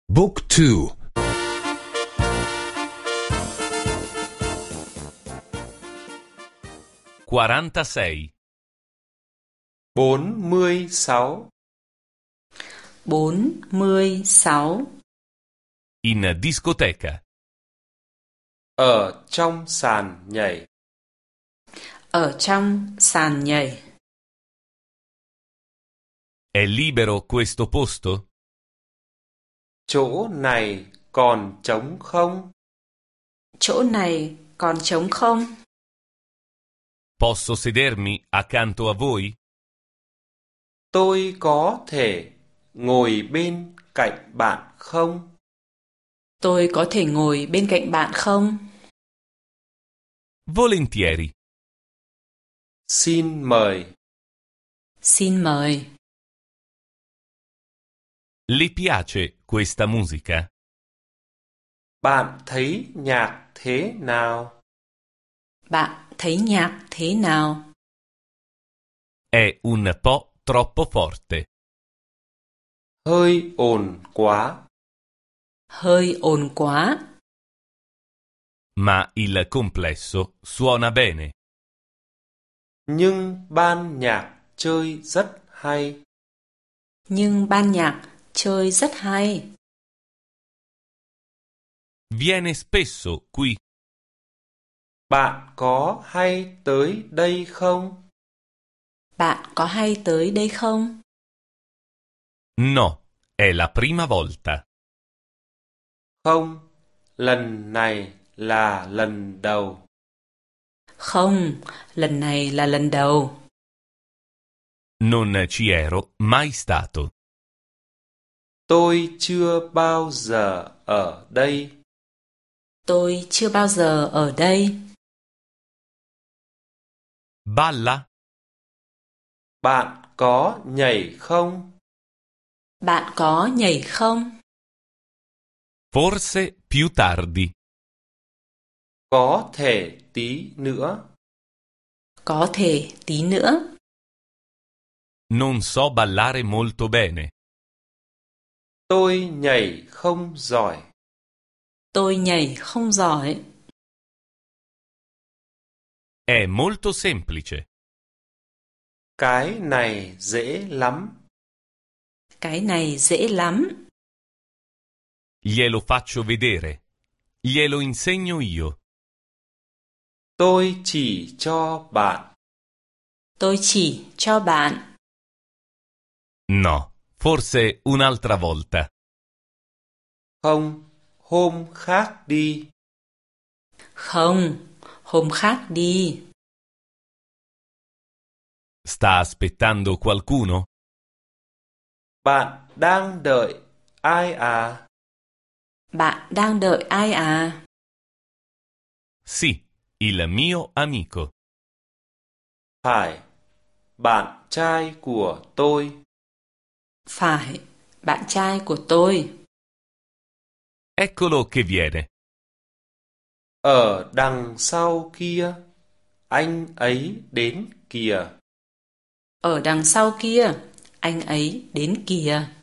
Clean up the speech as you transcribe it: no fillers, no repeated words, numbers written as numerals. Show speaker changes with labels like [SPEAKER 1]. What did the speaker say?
[SPEAKER 1] Book 2.
[SPEAKER 2] 46.
[SPEAKER 3] 46.
[SPEAKER 4] 46.
[SPEAKER 2] In discoteca.
[SPEAKER 3] Ở trong sàn nhảy.
[SPEAKER 4] Ở trong sàn nhảy.
[SPEAKER 2] È libero questo posto?
[SPEAKER 3] Chỗ này còn trống không?
[SPEAKER 4] Chỗ này còn trống không?
[SPEAKER 2] Posso sedermi accanto a voi?
[SPEAKER 3] Tôi có thể ngồi bên cạnh bạn không?
[SPEAKER 4] Tôi có thể ngồi bên cạnh bạn không?
[SPEAKER 2] Volentieri.
[SPEAKER 3] Xin mời.
[SPEAKER 4] Xin mời.
[SPEAKER 2] Le piace questa musica?
[SPEAKER 3] Bạn thấy nhạc thế nào?
[SPEAKER 4] Bạn thấy nhạc thế nào?
[SPEAKER 2] È un po' troppo forte.
[SPEAKER 3] Hơi ồn quá.
[SPEAKER 4] Hơi ồn quá.
[SPEAKER 2] Ma il complesso suona bene.
[SPEAKER 3] Nhưng ban nhạc chơi rất hay.
[SPEAKER 4] Nhưng ban nhạc chơi rất hay.
[SPEAKER 2] Viene spesso qui?
[SPEAKER 3] Bạn có hay tới đây không?
[SPEAKER 4] Bạn có hay tới đây không?
[SPEAKER 2] No, è la prima volta.
[SPEAKER 3] Không, lần này là lần đầu.
[SPEAKER 4] Không, lần này là lần đầu.
[SPEAKER 2] Non ci ero mai stato.
[SPEAKER 3] Tôi chưa bao giờ ở đây.
[SPEAKER 4] Tôi chưa bao giờ ở đây.
[SPEAKER 2] Balla?
[SPEAKER 3] Bạn có nhảy không?
[SPEAKER 4] Bạn có nhảy không?
[SPEAKER 2] Forse più tardi.
[SPEAKER 3] Có thể tí nữa.
[SPEAKER 4] Có thể tí nữa.
[SPEAKER 2] Non so ballare molto bene.
[SPEAKER 3] Tôi nhảy không giỏi.
[SPEAKER 4] Tôi nhảy không giỏi.
[SPEAKER 2] È molto semplice.
[SPEAKER 3] Cái này dễ lắm.
[SPEAKER 4] Cái này dễ lắm.
[SPEAKER 2] Glielo faccio vedere. Glielo insegno io.
[SPEAKER 3] Tôi chỉ cho bạn.
[SPEAKER 4] Tôi chỉ cho bạn.
[SPEAKER 2] No, forse un'altra volta.
[SPEAKER 3] Không, hôm khác đi.
[SPEAKER 4] Không, hôm khác đi.
[SPEAKER 2] Sta aspettando qualcuno?
[SPEAKER 3] Bạn đang đợi ai à?
[SPEAKER 4] Bạn đang đợi ai à?
[SPEAKER 2] Sì, il mio amico.
[SPEAKER 3] Phải, bạn trai của tôi.
[SPEAKER 4] Phải, bạn trai của tôi.
[SPEAKER 2] Eccolo che viene.
[SPEAKER 3] Ở đằng sau kia, anh ấy đến kìa.
[SPEAKER 4] Ở đằng sau kia, anh ấy đến kìa.